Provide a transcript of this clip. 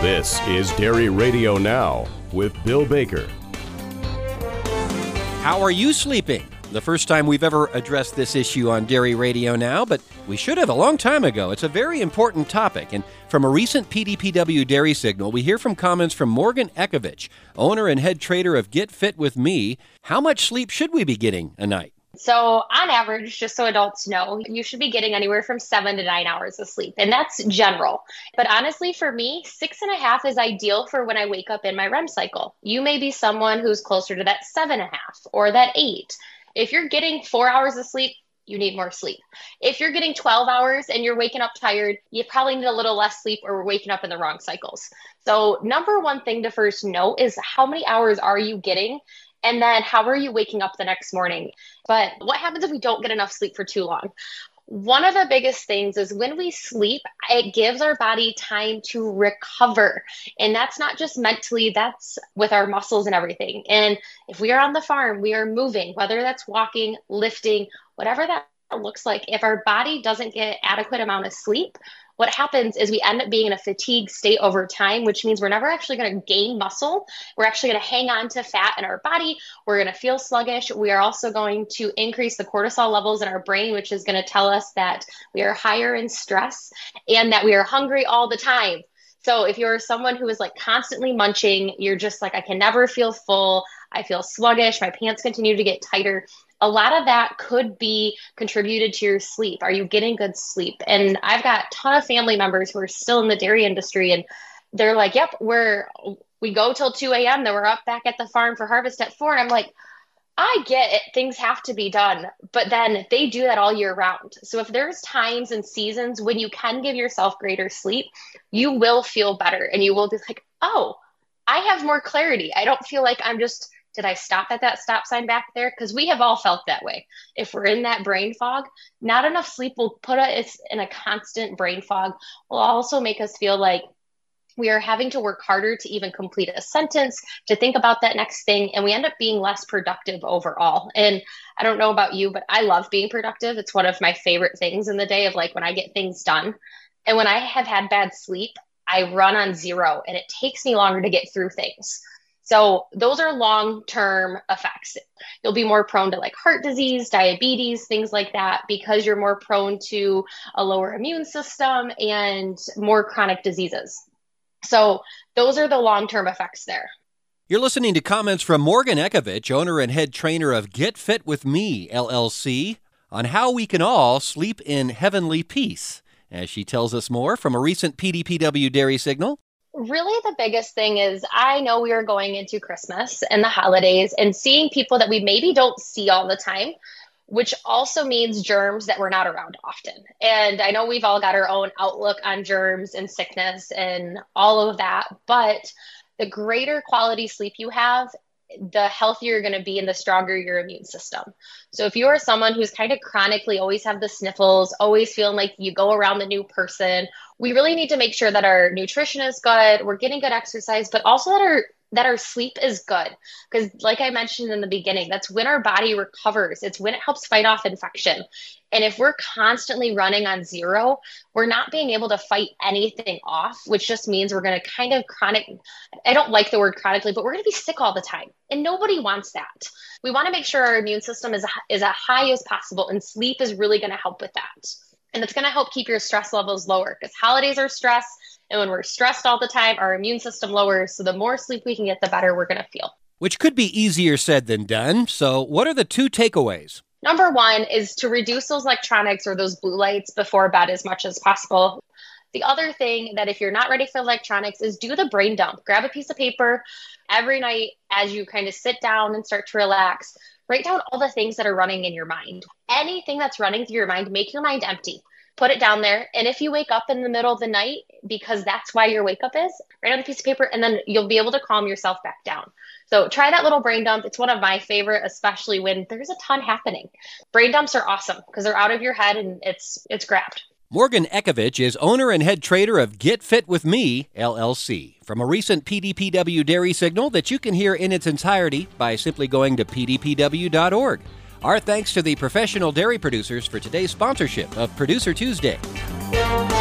This is Dairy Radio Now with Bill Baker. How are you sleeping? The first time we've ever addressed this issue on Dairy Radio Now, but we should have a long time ago. It's a very important topic, and from a recent PDPW Dairy Signal, we hear from comments from Morgan Ekovich, owner and head trader of Get Fit With Me. How much sleep should we be getting a night? So on average, just so adults know, you should be getting anywhere from 7 to 9 hours of sleep. And that's general. But honestly, for me, 6.5 is ideal for when I wake up in my REM cycle. You may be someone who's closer to that 7.5 or that 8. If you're getting 4 hours of sleep, you need more sleep. If you're getting 12 hours and you're waking up tired, you probably need a little less sleep or we're waking up in the wrong cycles. So number one thing to first know is how many hours are you getting? And then how are you waking up the next morning? But what happens if we don't get enough sleep for too long? One of the biggest things is when we sleep, it gives our body time to recover. And that's not just mentally, that's with our muscles and everything. And if we are on the farm, we are moving, whether that's walking, lifting, whatever that looks like. If our body doesn't get adequate amount of sleep, what happens is we end up being in a fatigue state over time, which means we're never actually going to gain muscle. We're actually going to hang on to fat in our body. We're going to feel sluggish. We are also going to increase the cortisol levels in our brain, which is going to tell us that we are higher in stress and that we are hungry all the time. So if you're someone who is like constantly munching, you're just like, I can never feel full. I feel sluggish. My pants continue to get tighter. A lot of that could be contributed to your sleep. Are you getting good sleep? And I've got a ton of family members who are still in the dairy industry, and they're like, yep, we go till 2 a.m. Then we're up back at the farm for harvest at 4. And I'm like, I get it. Things have to be done, but then they do that all year round. So if there's times and seasons when you can give yourself greater sleep, you will feel better and you will be like, oh, I have more clarity. I don't feel like did I stop at that stop sign back there? Because we have all felt that way. If we're in that brain fog, not enough sleep will put us in a constant brain fog, will also make us feel like we are having to work harder to even complete a sentence, to think about that next thing, and we end up being less productive overall. And I don't know about you, but I love being productive. It's one of my favorite things in the day of like when I get things done. And when I have had bad sleep, I run on zero and it takes me longer to get through things. So those are long-term effects. You'll be more prone to like heart disease, diabetes, things like that, because you're more prone to a lower immune system and more chronic diseases. So those are the long-term effects there. You're listening to comments from Morgan Ekovich, owner and head trainer of Get Fit With Me, LLC, on how we can all sleep in heavenly peace, as she tells us more from a recent PDPW Dairy Signal. Really, the biggest thing is I know we are going into Christmas and the holidays and seeing people that we maybe don't see all the time, which also means germs that we're not around often. And I know we've all got our own outlook on germs and sickness and all of that, but the greater quality sleep you have, the healthier you're going to be and the stronger your immune system. So if you are someone who's kind of chronically always have the sniffles, always feeling like you go around the new person, we really need to make sure that our nutrition is good, we're getting good exercise, but also that our sleep is good. Because like I mentioned in the beginning, that's when our body recovers. It's when it helps fight off infection. And if we're constantly running on zero, we're not being able to fight anything off, which just means we're going to kind of I don't like the word chronically, but we're going to be sick all the time. And nobody wants that. We want to make sure our immune system is as high as possible. And sleep is really going to help with that. And it's going to help keep your stress levels lower because holidays are stress. And when we're stressed all the time, our immune system lowers. So the more sleep we can get, the better we're going to feel. Which could be easier said than done. So what are the 2 takeaways? Number 1 is to reduce those electronics or those blue lights before bed as much as possible. The other thing that if you're not ready for electronics is do the brain dump. Grab a piece of paper every night as you kind of sit down and start to relax. Write down all the things that are running in your mind. Anything that's running through your mind, make your mind empty. Put it down there. And if you wake up in the middle of the night, because that's why your wake up is, write on a piece of paper and then you'll be able to calm yourself back down. So try that little brain dump. It's one of my favorite, especially when there's a ton happening. Brain dumps are awesome because they're out of your head and it's grabbed. Morgan Ekovich is owner and head trader of Get Fit With Me, LLC, from a recent PDPW Dairy Signal that you can hear in its entirety by simply going to pdpw.org. Our thanks to the professional dairy producers for today's sponsorship of Producer Tuesday.